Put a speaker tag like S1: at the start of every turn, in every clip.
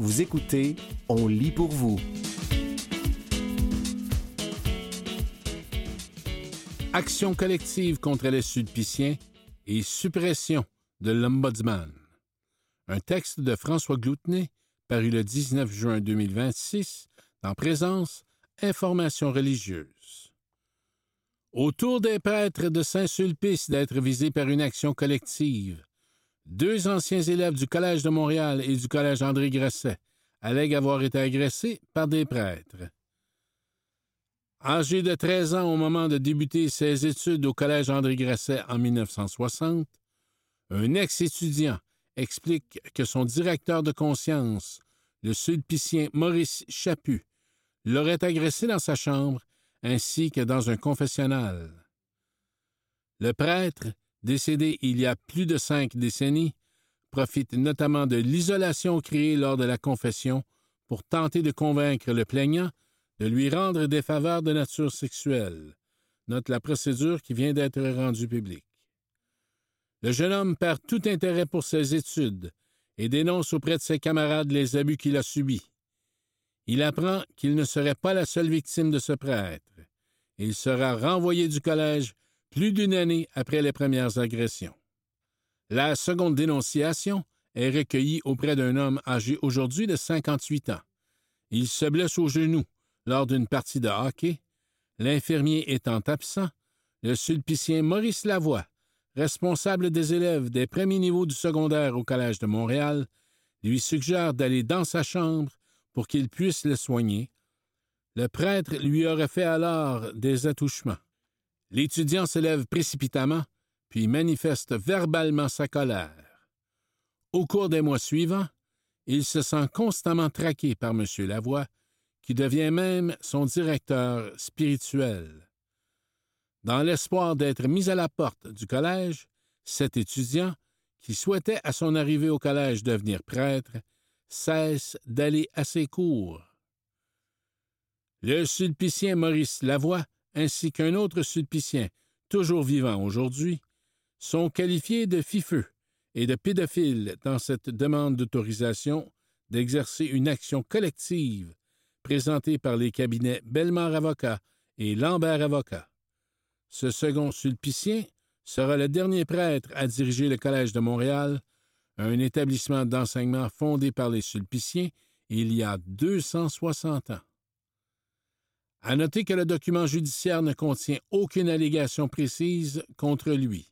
S1: Vous écoutez On lit pour vous.
S2: Action collective contre les sulpiciens et suppression de l'Ombudsman. Un texte de François Gloutenay, paru le 19 juin 2026, dans Présence, Information religieuse. Autour des prêtres de Saint-Sulpice d'être visés par une action collective, 2 anciens élèves du Collège de Montréal et du Collège André Grasset allèguent avoir été agressés par des prêtres. Âgé de 13 ans au moment de débuter ses études au Collège André Grasset en 1960, un ex-étudiant explique que son directeur de conscience, le sulpicien Maurice Chaput, l'aurait agressé dans sa chambre ainsi que dans un confessionnal. Le prêtre, décédé il y a plus de 5 décennies, profite notamment de l'isolation créée lors de la confession pour tenter de convaincre le plaignant de lui rendre des faveurs de nature sexuelle. Note la procédure qui vient d'être rendue publique. Le jeune homme perd tout intérêt pour ses études et dénonce auprès de ses camarades les abus qu'il a subis. Il apprend qu'il ne serait pas la seule victime de ce prêtre. Il sera renvoyé du collège plus d'1 année après les premières agressions. La seconde dénonciation est recueillie auprès d'un homme âgé aujourd'hui de 58 ans. Il se blesse au genou lors d'une partie de hockey. L'infirmier étant absent, le sulpicien Maurice Lavoie, responsable des élèves des premiers niveaux du secondaire au Collège de Montréal, lui suggère d'aller dans sa chambre pour qu'il puisse le soigner. Le prêtre lui aurait fait alors des attouchements. L'étudiant se lève précipitamment, puis manifeste verbalement sa colère. Au cours des mois suivants, il se sent constamment traqué par M. Lavoie, qui devient même son directeur spirituel. Dans l'espoir d'être mis à la porte du collège, cet étudiant, qui souhaitait à son arrivée au collège devenir prêtre, cesse d'aller à ses cours. Le sulpicien Maurice Lavoie, ainsi qu'un autre sulpicien, toujours vivant aujourd'hui, sont qualifiés de fifeux et de pédophiles dans cette demande d'autorisation d'exercer une action collective présentée par les cabinets Bellemare Avocats et Lambert Avocats. Ce second sulpicien sera le dernier prêtre à diriger le Collège de Montréal, un établissement d'enseignement fondé par les sulpiciens il y a 260 ans. À noter que le document judiciaire ne contient aucune allégation précise contre lui.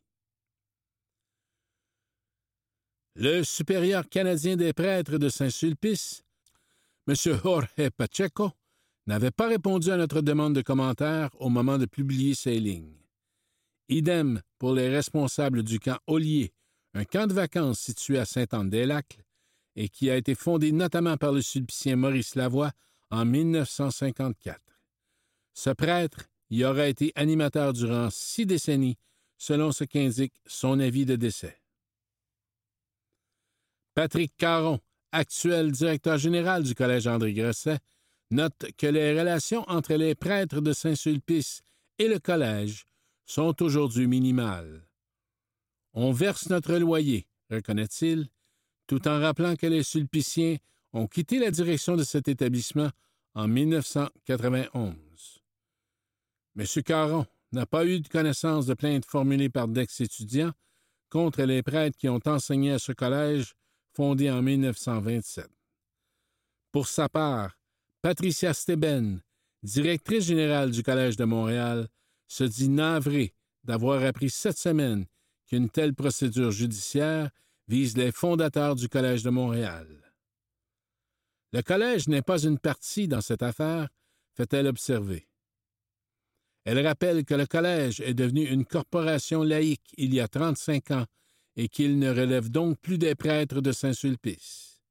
S2: Le supérieur canadien des prêtres de Saint-Sulpice, M. Jorge Pacheco, n'avait pas répondu à notre demande de commentaire au moment de publier ces lignes. Idem pour les responsables du camp Ollier, un camp de vacances situé à Sainte-Anne-des-Lacs et qui a été fondé notamment par le sulpicien Maurice Lavoie en 1954. Ce prêtre y aura été animateur durant 6 décennies, selon ce qu'indique son avis de décès. Patrick Caron, actuel directeur général du Collège André Grasset, note que les relations entre les prêtres de Saint-Sulpice et le collège sont aujourd'hui minimales. On verse notre loyer, reconnaît-il, tout en rappelant que les sulpiciens ont quitté la direction de cet établissement en 1991. M. Caron n'a pas eu de connaissance de plaintes formulées par d'ex-étudiants contre les prêtres qui ont enseigné à ce collège fondé en 1927. Pour sa part, Patricia Steben, directrice générale du Collège de Montréal, se dit navrée d'avoir appris cette semaine qu'une telle procédure judiciaire vise les fondateurs du Collège de Montréal. Le collège n'est pas une partie dans cette affaire, fait-elle observer. Elle rappelle que le collège est devenu une corporation laïque il y a 35 ans et qu'il ne relève donc plus des prêtres de Saint-Sulpice.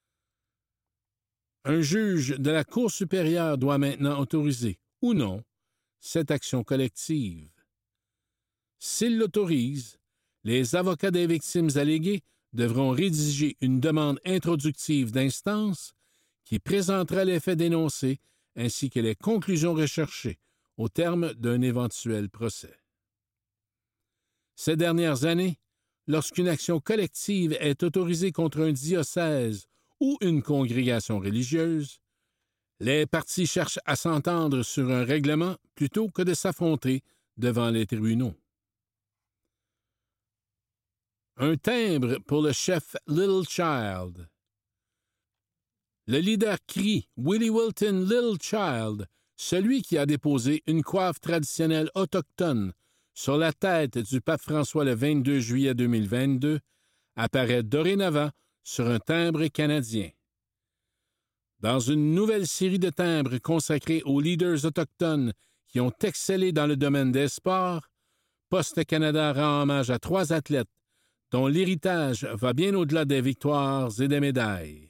S2: Un juge de la Cour supérieure doit maintenant autoriser, ou non, cette action collective. S'il l'autorise, les avocats des victimes alléguées devront rédiger une demande introductive d'instance qui présentera les faits dénoncés ainsi que les conclusions recherchées au terme d'un éventuel procès. Ces dernières années, lorsqu'une action collective est autorisée contre un diocèse ou une congrégation religieuse, les parties cherchent à s'entendre sur un règlement plutôt que de s'affronter devant les tribunaux. Un timbre pour le chef Little Child. Le leader crie « Willie Wilton Little Child », celui qui a déposé une coiffe traditionnelle autochtone sur la tête du pape François le 22 juillet 2022, apparaît dorénavant sur un timbre canadien. Dans une nouvelle série de timbres consacrés aux leaders autochtones qui ont excellé dans le domaine des sports, Poste Canada rend hommage à 3 athlètes dont l'héritage va bien au-delà des victoires et des médailles.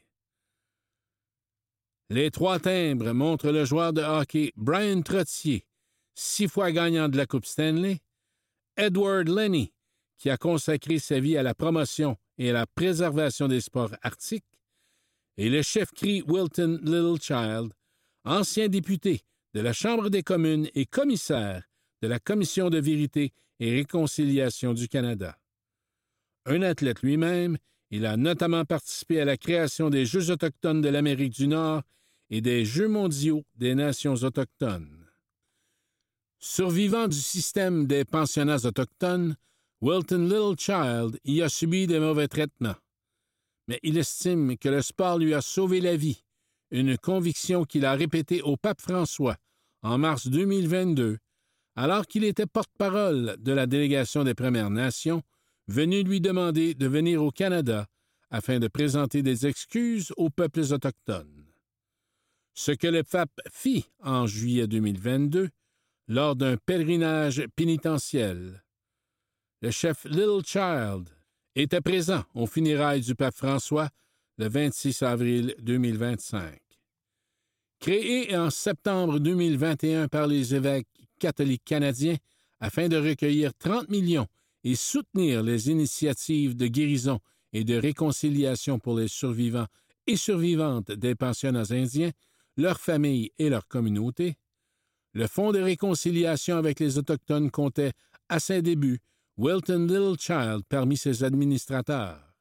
S2: Les 3 timbres montrent le joueur de hockey Brian Trottier, 6 fois gagnant de la Coupe Stanley, Edward Lenny, qui a consacré sa vie à la promotion et à la préservation des sports arctiques, et le chef-cri Wilton Little Child, ancien député de la Chambre des communes et commissaire de la Commission de vérité et réconciliation du Canada. Un athlète lui-même, il a notamment participé à la création des Jeux autochtones de l'Amérique du Nord et des Jeux mondiaux des nations autochtones. Survivant du système des pensionnats autochtones, Wilton Little Child y a subi de mauvais traitements. Mais il estime que le sport lui a sauvé la vie, une conviction qu'il a répétée au pape François en mars 2022, alors qu'il était porte-parole de la délégation des Premières Nations, venu lui demander de venir au Canada afin de présenter des excuses aux peuples autochtones. Ce que le pape fit en juillet 2022 lors d'un pèlerinage pénitentiel. Le chef Little Child était présent aux funérailles du pape François le 26 avril 2025. Créé en septembre 2021 par les évêques catholiques canadiens afin de recueillir 30 millions et soutenir les initiatives de guérison et de réconciliation pour les survivants et survivantes des pensionnats indiens, leurs familles et leurs communautés, le Fonds de réconciliation avec les Autochtones comptait, à ses débuts, Wilton Little Child parmi ses administrateurs.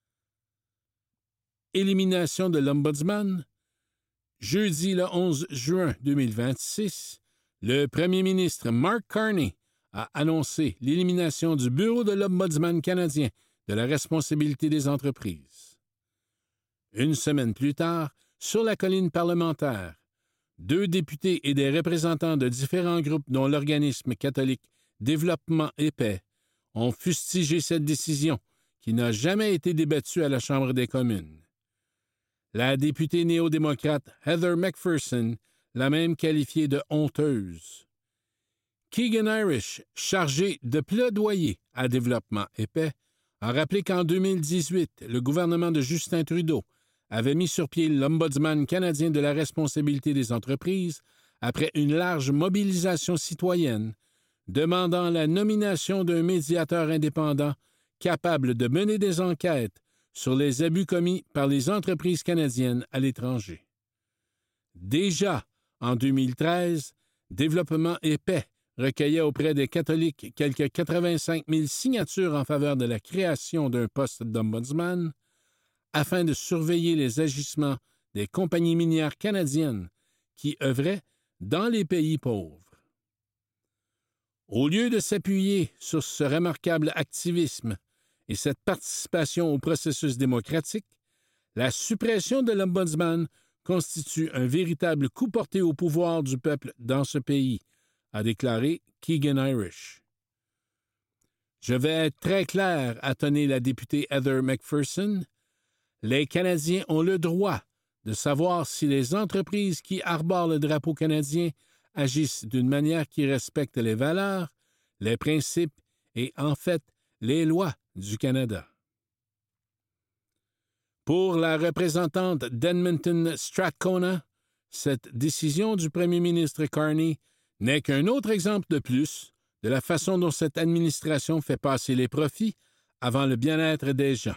S2: Élimination de l'Ombudsman. Jeudi le 11 juin 2026, le premier ministre Mark Carney a annoncé l'élimination du Bureau de l'Ombudsman canadien de la responsabilité des entreprises. Une semaine plus tard, sur la colline parlementaire, 2 députés et des représentants de différents groupes dont l'organisme catholique Développement et Paix ont fustigé cette décision qui n'a jamais été débattue à la Chambre des communes. La députée néo-démocrate Heather McPherson l'a même qualifiée de honteuse. Keegan Irish, chargé de plaidoyer à Développement et Paix, a rappelé qu'en 2018, le gouvernement de Justin Trudeau avait mis sur pied l'Ombudsman canadien de la responsabilité des entreprises après une large mobilisation citoyenne demandant la nomination d'un médiateur indépendant capable de mener des enquêtes sur les abus commis par les entreprises canadiennes à l'étranger. Déjà, en 2013, Développement et Paix recueillait auprès des catholiques quelques 85 000 signatures en faveur de la création d'un poste d'ombudsman afin de surveiller les agissements des compagnies minières canadiennes qui œuvraient dans les pays pauvres. Au lieu de s'appuyer sur ce remarquable activisme et cette participation au processus démocratique, la suppression de l'Ombudsman constitue un véritable coup porté au pouvoir du peuple dans ce pays, a déclaré Keegan Irish. Je vais être très clair, a tonné la députée Heather McPherson. Les Canadiens ont le droit de savoir si les entreprises qui arborent le drapeau canadien agissent d'une manière qui respecte les valeurs, les principes et, en fait, les lois du Canada. Pour la représentante d'Edmonton Strathcona, cette décision du premier ministre Carney n'est qu'un autre exemple de plus de la façon dont cette administration fait passer les profits avant le bien-être des gens.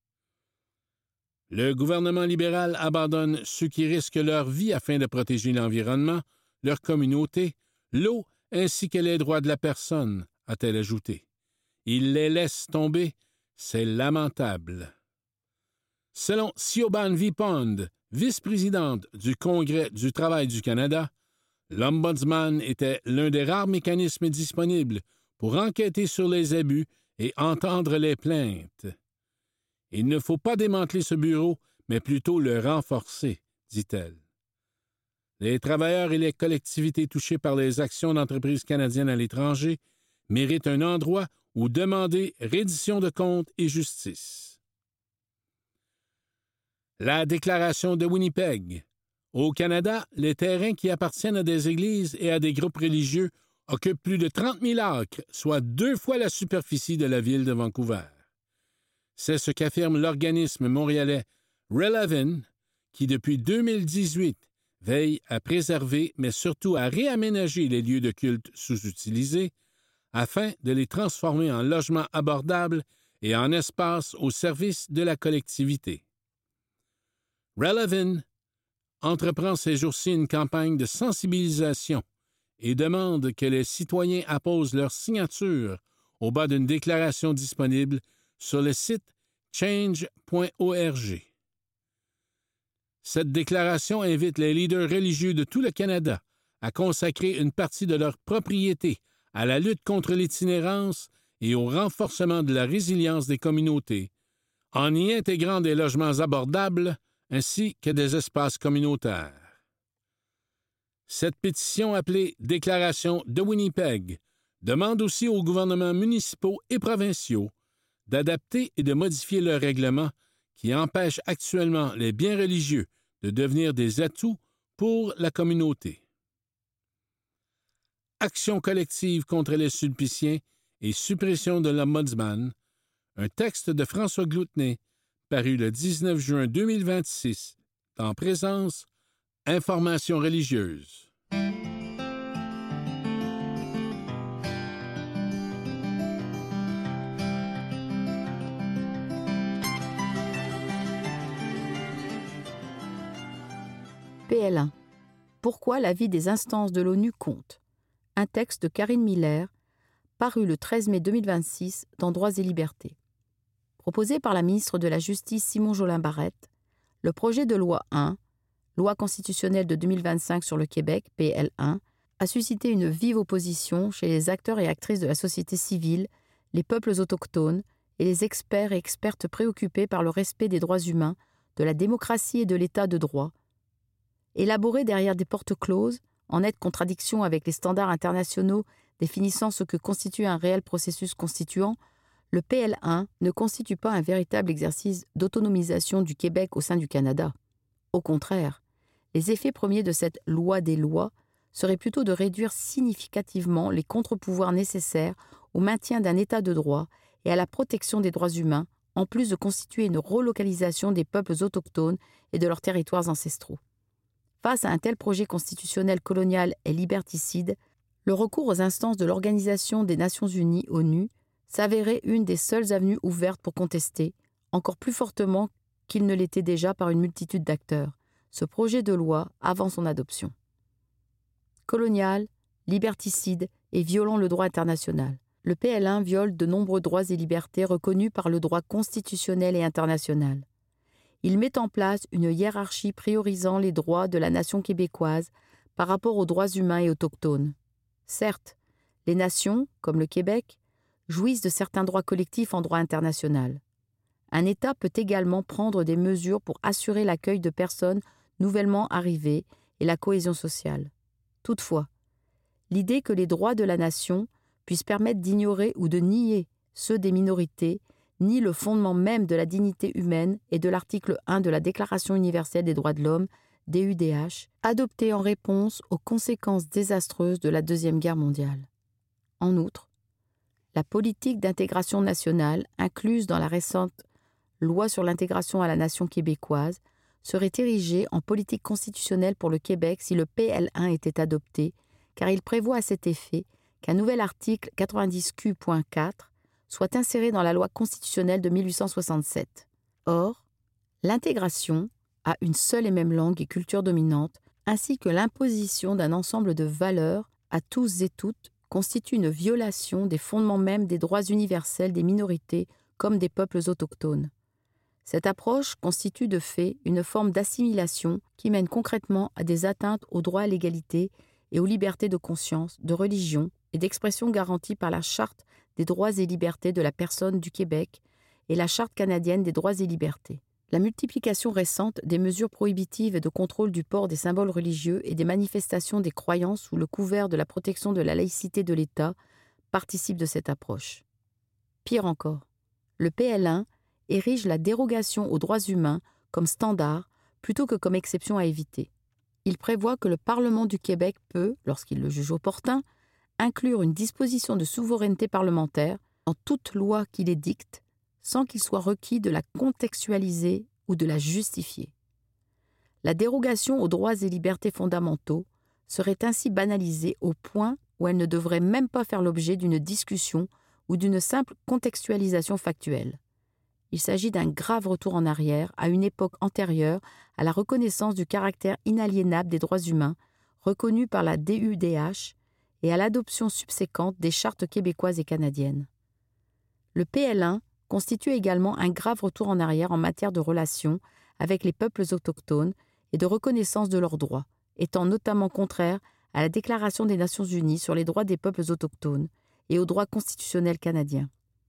S2: Le gouvernement libéral abandonne ceux qui risquent leur vie afin de protéger l'environnement, leur communauté, l'eau ainsi que les droits de la personne, a-t-elle ajouté. Il les laisse tomber, c'est lamentable. Selon Siobhan V. Pond, vice-présidente du Congrès du travail du Canada, l'Ombudsman était l'un des rares mécanismes disponibles pour enquêter sur les abus et entendre les plaintes. Il ne faut pas démanteler ce bureau, mais plutôt le renforcer, dit-elle. Les travailleurs et les collectivités touchées par les actions d'entreprises canadiennes à l'étranger méritent un endroit où demander reddition de comptes et justice. La déclaration de Winnipeg. Au Canada, les terrains qui appartiennent à des églises et à des groupes religieux occupent plus de 30 000 acres, soit 2 fois la superficie de la ville de Vancouver. C'est ce qu'affirme l'organisme montréalais Relevin, qui depuis 2018 veille à préserver, mais surtout à réaménager les lieux de culte sous-utilisés afin de les transformer en logements abordables et en espaces au service de la collectivité. Relevin entreprend ces jours-ci une campagne de sensibilisation et demande que les citoyens apposent leur signature au bas d'une déclaration disponible sur le site change.org. Cette déclaration invite les leaders religieux de tout le Canada à consacrer une partie de leur propriété à la lutte contre l'itinérance et au renforcement de la résilience des communautés, en y intégrant des logements abordables ainsi que des espaces communautaires. Cette pétition appelée « Déclaration de Winnipeg » demande aussi aux gouvernements municipaux et provinciaux d'adapter et de modifier leurs règlements qui empêchent actuellement les biens religieux de devenir des atouts pour la communauté. Action collective contre les sulpiciens et suppression de l'Ombudsman, un texte de François Gloutenay, paru le 19 juin 2026, en présence Information religieuse.
S3: PL1. Pourquoi l'avis des instances de l'ONU compte? Un texte de Karine Miller, paru le 13 mai 2026 dans Droits et Libertés. Proposé par la ministre de la Justice Simon Jolin Barrette, le projet de loi 1, loi constitutionnelle de 2025 sur le Québec, PL1, a suscité une vive opposition chez les acteurs et actrices de la société civile, les peuples autochtones et les experts et expertes préoccupés par le respect des droits humains, de la démocratie et de l'état de droit. Élaboré derrière des portes closes, en nette contradiction avec les standards internationaux définissant ce que constitue un réel processus constituant, le PL1 ne constitue pas un véritable exercice d'autonomisation du Québec au sein du Canada. Au contraire, les effets premiers de cette loi des lois seraient plutôt de réduire significativement les contre-pouvoirs nécessaires au maintien d'un état de droit et à la protection des droits humains, en plus de constituer une relocalisation des peuples autochtones et de leurs territoires ancestraux. Face à un tel projet constitutionnel colonial et liberticide, le recours aux instances de l'Organisation des Nations Unies, ONU, s'avérait une des seules avenues ouvertes pour contester, encore plus fortement qu'il ne l'était déjà par une multitude d'acteurs, ce projet de loi avant son adoption. Colonial, liberticide et violant le droit international, le PL1 viole de nombreux droits et libertés reconnus par le droit constitutionnel et international. Il met en place une hiérarchie priorisant les droits de la nation québécoise par rapport aux droits humains et autochtones. Certes, les nations, comme le Québec, jouissent de certains droits collectifs en droit international. Un État peut également prendre des mesures pour assurer l'accueil de personnes nouvellement arrivées et la cohésion sociale. Toutefois, l'idée que les droits de la nation puissent permettre d'ignorer ou de nier ceux des minorités nie le fondement même de la dignité humaine et de l'article 1 de la Déclaration universelle des droits de l'homme, DUDH, adoptée en réponse aux conséquences désastreuses de la Deuxième Guerre mondiale. En outre, la politique d'intégration nationale, incluse dans la récente loi sur l'intégration à la nation québécoise, serait érigée en politique constitutionnelle pour le Québec si le PL1 était adopté, car il prévoit à cet effet qu'un nouvel article 90Q.4 soit inséré dans la loi constitutionnelle de 1867. Or, l'intégration à une seule et même langue et culture dominante, ainsi que l'imposition d'un ensemble de valeurs à tous et toutes, constitue une violation des fondements mêmes des droits universels des minorités comme des peuples autochtones. Cette approche constitue de fait une forme d'assimilation qui mène concrètement à des atteintes au droit à l'égalité et aux libertés de conscience, de religion et d'expression garanties par la Charte des droits et libertés de la personne du Québec et la Charte canadienne des droits et libertés. La multiplication récente des mesures prohibitives et de contrôle du port des symboles religieux et des manifestations des croyances sous le couvert de la protection de la laïcité de l'État participe de cette approche. Pire encore, le PL1 érige la dérogation aux droits humains comme standard plutôt que comme exception à éviter. Il prévoit que le Parlement du Québec peut, lorsqu'il le juge opportun, inclure une disposition de souveraineté parlementaire dans toute loi qu'il édicte, sans qu'il soit requis de la contextualiser ou de la justifier. La dérogation aux droits et libertés fondamentaux serait ainsi banalisée au point où elle ne devrait même pas faire l'objet d'une discussion ou d'une simple contextualisation factuelle. Il s'agit d'un grave retour en arrière à une époque antérieure à la reconnaissance du caractère inaliénable des droits humains reconnus par la DUDH et à l'adoption subséquente des chartes québécoises et canadiennes. Le PL1 constitue également un grave retour en arrière en matière de relations avec les peuples autochtones et de reconnaissance de leurs droits, étant notamment contraire à la Déclaration des Nations unies sur les droits des peuples autochtones et aux droits constitutionnels canadiens.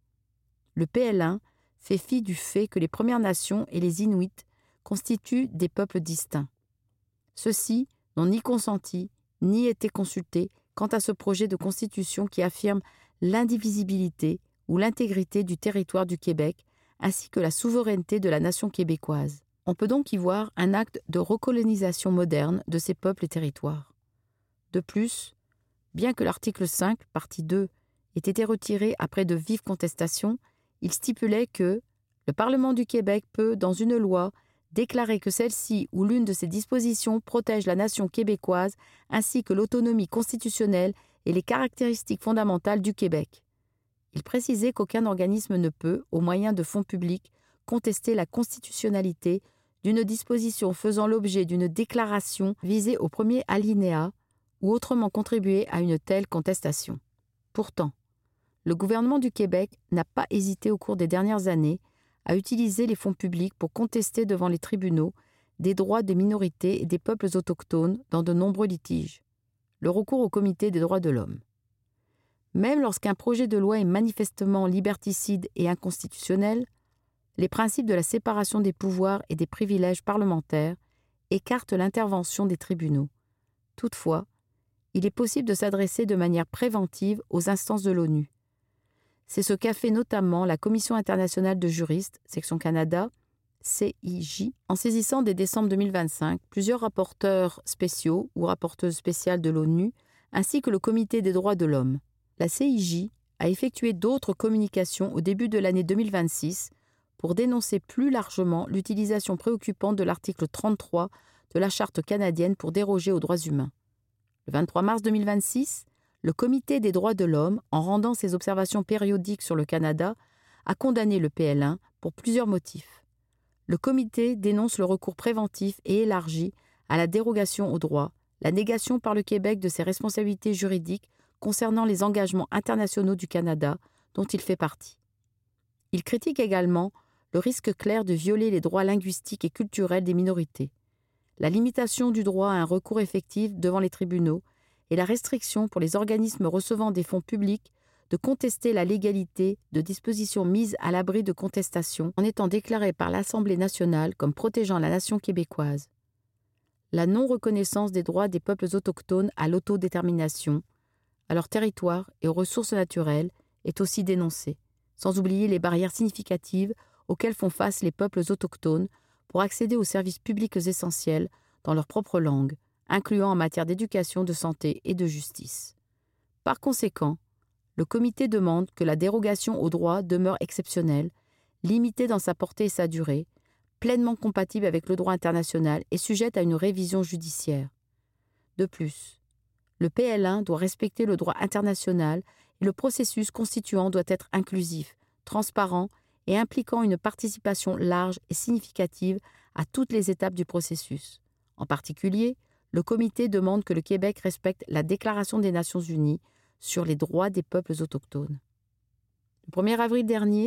S3: Le PL1 fait fi du fait que les Premières Nations et les Inuits constituent des peuples distincts. Ceux-ci n'ont ni consenti, ni été consultés quant à ce projet de constitution qui affirme l'indivisibilité ou l'intégrité du territoire du Québec, ainsi que la souveraineté de la nation québécoise. On peut donc y voir un acte de recolonisation moderne de ces peuples et territoires. De plus, bien que l'article 5, partie 2, ait été retiré après de vives contestations, il stipulait que le Parlement du Québec peut, dans une loi, déclarer que celle-ci ou l'une de ses dispositions protège la nation québécoise ainsi que l'autonomie constitutionnelle et les caractéristiques fondamentales du Québec. Il précisait qu'aucun organisme ne peut, au moyen de fonds publics, contester la constitutionnalité d'une disposition faisant l'objet d'une déclaration visée au premier alinéa ou autrement contribuer à une telle contestation. Pourtant, le gouvernement du Québec n'a pas hésité au cours des dernières années à utiliser les fonds publics pour contester devant les tribunaux des droits des minorités et des peuples autochtones dans de nombreux litiges. Le recours au Comité des droits de l'homme. Même lorsqu'un projet de loi est manifestement liberticide et inconstitutionnel, les principes de la séparation des pouvoirs et des privilèges parlementaires écartent l'intervention des tribunaux. Toutefois, il est possible de s'adresser de manière préventive aux instances de l'ONU. C'est ce qu'a fait notamment la Commission internationale de juristes, section Canada, CIJ, en saisissant dès décembre 2025 plusieurs rapporteurs spéciaux ou rapporteuses spéciales de l'ONU, ainsi que le Comité des droits de l'homme. La CIJ a effectué d'autres communications au début de l'année 2026 pour dénoncer plus largement l'utilisation préoccupante de l'article 33 de la Charte canadienne pour déroger aux droits humains. Le 23 mars 2026, le Comité des droits de l'homme, en rendant ses observations périodiques sur le Canada, a condamné le PL1 pour plusieurs motifs. Le comité dénonce le recours préventif et élargi à la dérogation aux droits, la négation par le Québec de ses responsabilités juridiques concernant les engagements internationaux du Canada dont il fait partie. Il critique également le risque clair de violer les droits linguistiques et culturels des minorités, la limitation du droit à un recours effectif devant les tribunaux et la restriction pour les organismes recevant des fonds publics de contester la légalité de dispositions mises à l'abri de contestation en étant déclarées par l'Assemblée nationale comme protégeant la nation québécoise. La non-reconnaissance des droits des peuples autochtones à l'autodétermination, à leur territoire et aux ressources naturelles est aussi dénoncée, sans oublier les barrières significatives auxquelles font face les peuples autochtones pour accéder aux services publics essentiels dans leur propre langue, incluant en matière d'éducation, de santé et de justice. Par conséquent, le comité demande que la dérogation aux droits demeure exceptionnelle, limitée dans sa portée et sa durée, pleinement compatible avec le droit international et sujette à une révision judiciaire. De plus, le PL1 doit respecter le droit international et le processus constituant doit être inclusif, transparent et impliquant une participation large et significative à toutes les étapes du processus. En particulier, le comité demande que le Québec respecte la Déclaration des Nations unies sur les droits des peuples autochtones. Le 1er avril dernier,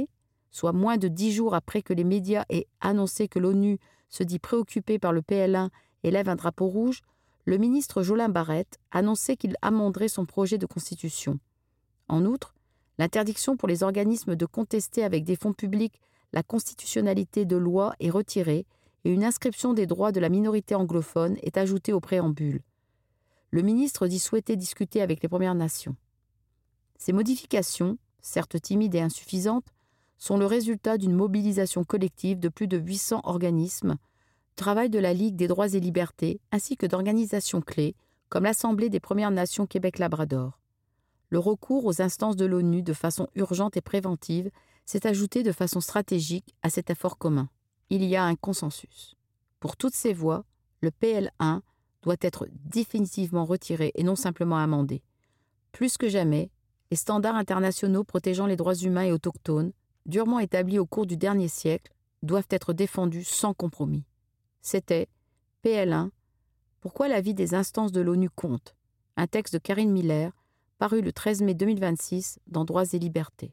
S3: soit moins de 10 jours après que les médias aient annoncé que l'ONU se dit préoccupée par le PL1 et lève un drapeau rouge, le ministre Jolin Barrette annonçait qu'il amenderait son projet de constitution. En outre, l'interdiction pour les organismes de contester avec des fonds publics la constitutionnalité de lois est retirée et une inscription des droits de la minorité anglophone est ajoutée au préambule. Le ministre dit souhaiter discuter avec les Premières Nations. Ces modifications, certes timides et insuffisantes, sont le résultat d'une mobilisation collective de plus de 800 organismes, travail de la Ligue des droits et libertés, ainsi que d'organisations clés, comme l'Assemblée des Premières Nations Québec-Labrador. Le recours aux instances de l'ONU de façon urgente et préventive s'est ajouté de façon stratégique à cet effort commun. Il y a un consensus. Pour toutes ces voix, le PL1 doit être définitivement retiré et non simplement amendé. Plus que jamais, les standards internationaux protégeant les droits humains et autochtones, durement établis au cours du dernier siècle, doivent être défendus sans compromis. C'était PL1, Pourquoi la vie des instances de l'ONU compte, un texte de Karine Miller, paru le 13 mai 2026 dans Droits et Libertés.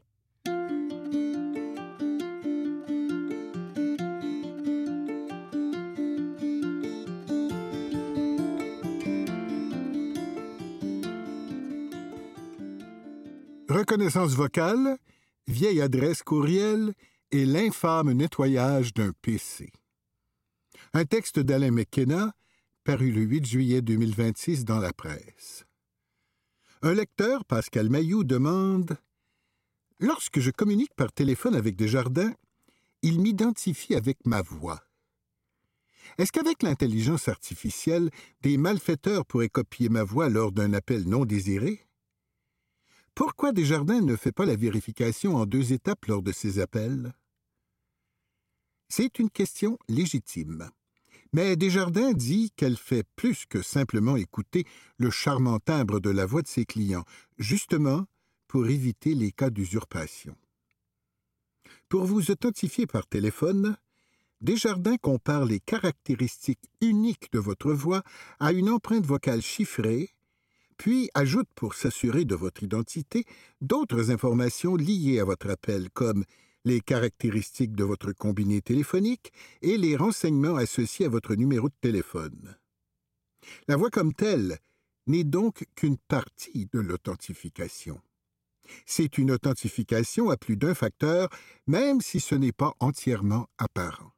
S4: Reconnaissance vocale, vieille adresse courriel et l'infâme nettoyage d'un PC. Un texte d'Alain McKenna, paru le 8 juillet 2026 dans la presse. Un lecteur, Pascal Mailloux, demande « Lorsque je communique par téléphone avec Desjardins, il m'identifie avec ma voix. Est-ce qu'avec l'intelligence artificielle, des malfaiteurs pourraient copier ma voix lors d'un appel non désiré? Pourquoi Desjardins ne fait pas la vérification en 2 étapes lors de ses appels? » C'est une question légitime. Mais Desjardins dit qu'elle fait plus que simplement écouter le charmant timbre de la voix de ses clients, justement pour éviter les cas d'usurpation. Pour vous authentifier par téléphone, Desjardins compare les caractéristiques uniques de votre voix à une empreinte vocale chiffrée, puis ajoute pour s'assurer de votre identité d'autres informations liées à votre appel, comme les caractéristiques de votre combiné téléphonique et les renseignements associés à votre numéro de téléphone. La voix comme telle n'est donc qu'une partie de l'authentification. C'est une authentification à plus d'un facteur, même si ce n'est pas entièrement apparent.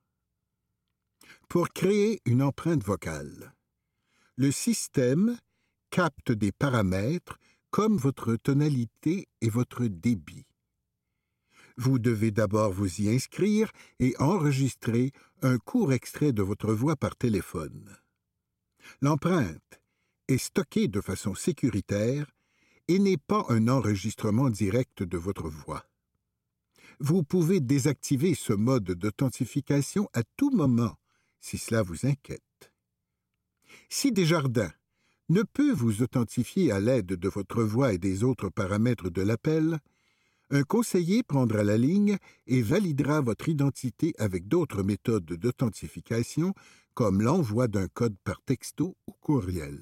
S4: Pour créer une empreinte vocale, le système capte des paramètres comme votre tonalité et votre débit. Vous devez d'abord vous y inscrire et enregistrer un court extrait de votre voix par téléphone. L'empreinte est stockée de façon sécuritaire et n'est pas un enregistrement direct de votre voix. Vous pouvez désactiver ce mode d'authentification à tout moment, si cela vous inquiète. Si Desjardins ne peut vous authentifier à l'aide de votre voix et des autres paramètres de l'appel, un conseiller prendra la ligne et validera votre identité avec d'autres méthodes d'authentification, comme l'envoi d'un code par texto ou courriel.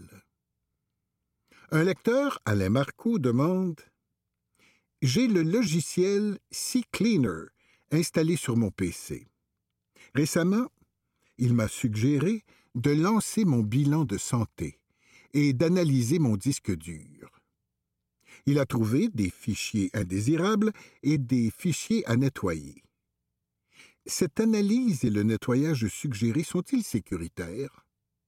S4: Un lecteur, Alain Marcoux, demande « J'ai le logiciel CCleaner installé sur mon PC. Récemment, il m'a suggéré de lancer mon bilan de santé et d'analyser mon disque dur. Il a trouvé des fichiers indésirables et des fichiers à nettoyer. Cette analyse et le nettoyage suggérés sont-ils sécuritaires? »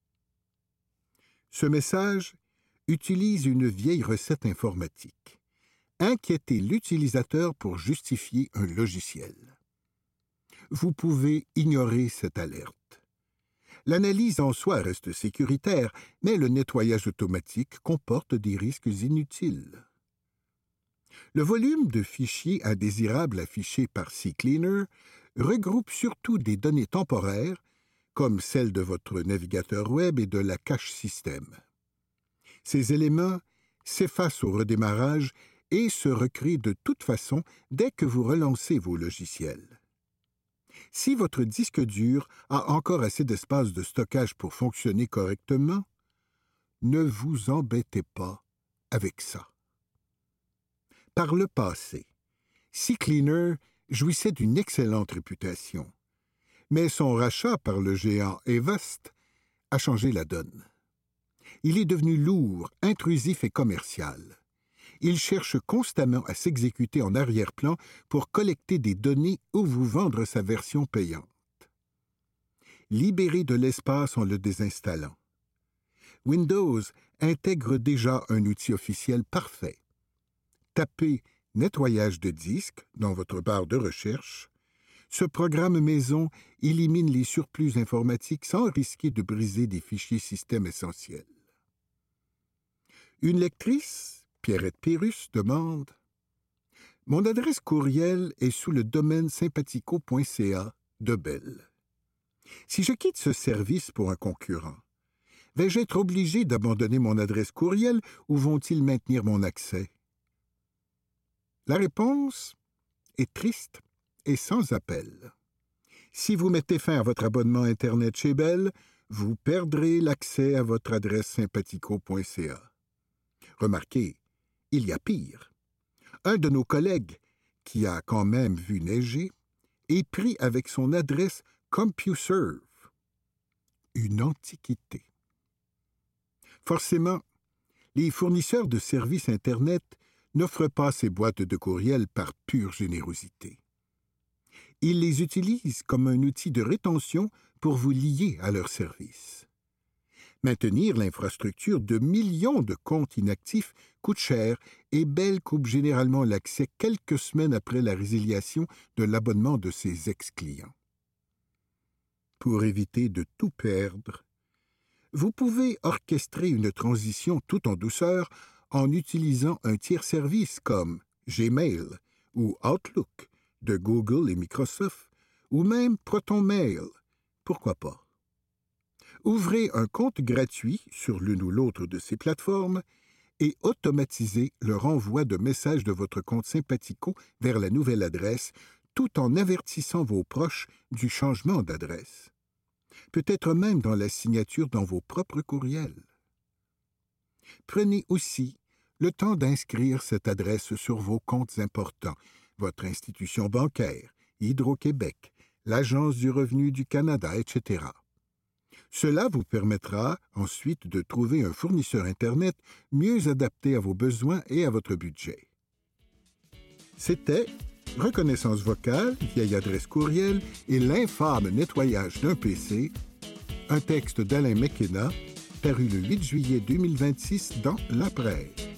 S4: Ce message utilise une vieille recette informatique. Inquiétez l'utilisateur pour justifier un logiciel. Vous pouvez ignorer cette alerte. L'analyse en soi reste sécuritaire, mais le nettoyage automatique comporte des risques inutiles. Le volume de fichiers indésirables affichés par CCleaner regroupe surtout des données temporaires, comme celles de votre navigateur web et de la cache système. Ces éléments s'effacent au redémarrage et se recréent de toute façon dès que vous relancez vos logiciels. Si votre disque dur a encore assez d'espace de stockage pour fonctionner correctement, ne vous embêtez pas avec ça. Par le passé, CCleaner jouissait d'une excellente réputation. Mais son rachat par le géant Avast a changé la donne. Il est devenu lourd, intrusif et commercial. Il cherche constamment à s'exécuter en arrière-plan pour collecter des données ou vous vendre sa version payante. Libérez de l'espace en le désinstallant. Windows intègre déjà un outil officiel parfait. Tapez « Nettoyage de disque » dans votre barre de recherche. Ce programme maison élimine les surplus informatiques sans risquer de briser des fichiers système essentiels. Une lectrice, Pierrette Pérus, demande « Mon adresse courriel est sous le domaine sympathico.ca de Bell. Si je quitte ce service pour un concurrent, vais-je être obligé d'abandonner mon adresse courriel ou vont-ils maintenir mon accès? » La réponse est triste et sans appel. Si vous mettez fin à votre abonnement Internet chez Bell, vous perdrez l'accès à votre adresse sympathico.ca. Remarquez, il y a pire. Un de nos collègues, qui a quand même vu neiger, est pris avec son adresse CompuServe. Une antiquité. Forcément, les fournisseurs de services Internet n'offrent pas ces boîtes de courriel par pure générosité. Ils les utilisent comme un outil de rétention pour vous lier à leur service. Maintenir l'infrastructure de millions de comptes inactifs coûte cher et Bell coupe généralement l'accès quelques semaines après la résiliation de l'abonnement de ses ex-clients. Pour éviter de tout perdre, vous pouvez orchestrer une transition tout en douceur en utilisant un tiers-service comme Gmail ou Outlook de Google et Microsoft, ou même ProtonMail, pourquoi pas. Ouvrez un compte gratuit sur l'une ou l'autre de ces plateformes et automatisez le renvoi de messages de votre compte Sympathico vers la nouvelle adresse, tout en avertissant vos proches du changement d'adresse. Peut-être même dans la signature dans vos propres courriels. Prenez aussi le temps d'inscrire cette adresse sur vos comptes importants, votre institution bancaire, Hydro-Québec, l'Agence du revenu du Canada, etc. Cela vous permettra ensuite de trouver un fournisseur Internet mieux adapté à vos besoins et à votre budget. C'était Reconnaissance vocale, vieille adresse courriel et l'infâme nettoyage d'un PC, un texte d'Alain McKenna, paru le 8 juillet 2026 dans La Presse.